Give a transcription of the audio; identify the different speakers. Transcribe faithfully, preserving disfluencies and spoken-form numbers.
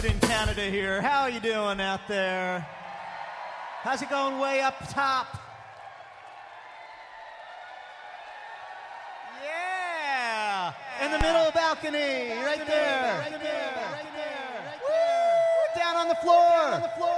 Speaker 1: altitude in Canada here. How are you doing out there? How's it going way up top? Yeah! In the middle of the balcony, right there. Right there. Right there. Right there. Woo! Down on the floor.